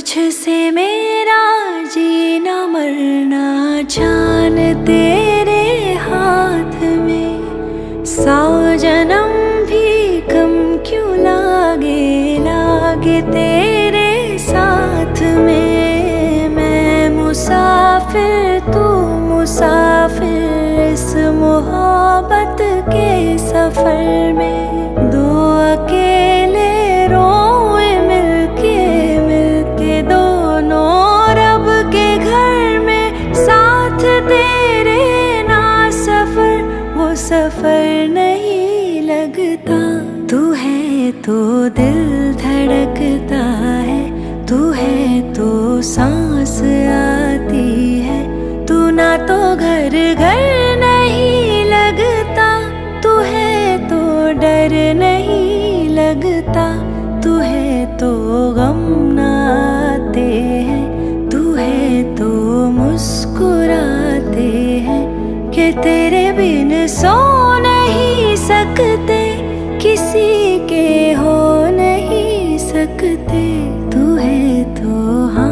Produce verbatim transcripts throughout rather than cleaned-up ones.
तुझसे मेरा जीना मरना जान तेरे हाथ में। सौ जन्म भी कम क्यों लागे लागे तेरे साथ में। मैं मुसाफिर तू मुसाफिर इस मोहब्बत के सफर में। दो अकेले रोए मिलके मिलके दोनों रब के घर में। साथ तेरे ना सफर वो सफर नहीं लगता। तू है तो दिल धड़कता है, तू है तो सांस आती है। तू ना तो घर घर नहीं लगता, तू है तो डर नहीं लगता। तू है तो गम ना आते हैं, तू है तो मुस्कुराते हैं। कि तेरे बिन सो नहीं सकते, किसी के हो नहीं सकते। तू है तो हाँ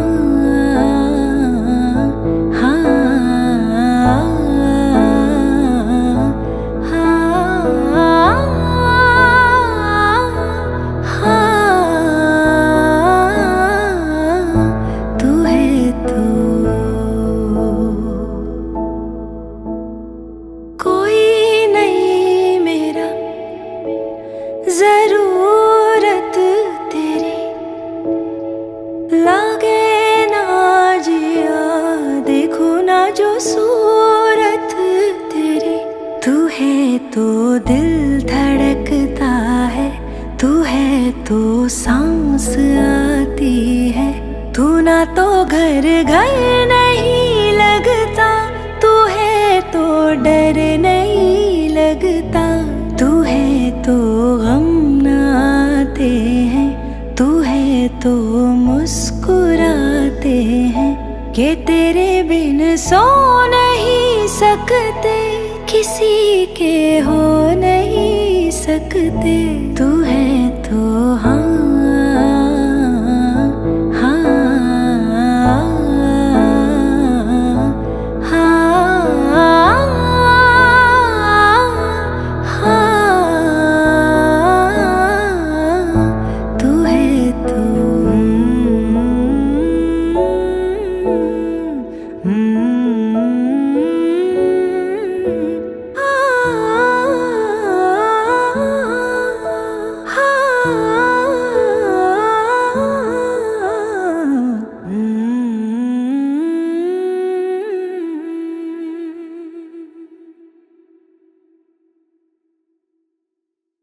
जरूरत तेरी लागे ना जिया देखो ना जो सूरत तेरी। तू है तो दिल धड़कता है, तू है तो सांस आती है। तू ना तो घर घर नहीं लगता, तू है तो डर नहीं लगता। तू है तो गम ना आते हैं, तू है तो मुस्कुराते हैं। कि तेरे बिन सो नहीं सकते, किसी के हो नहीं सकते। तू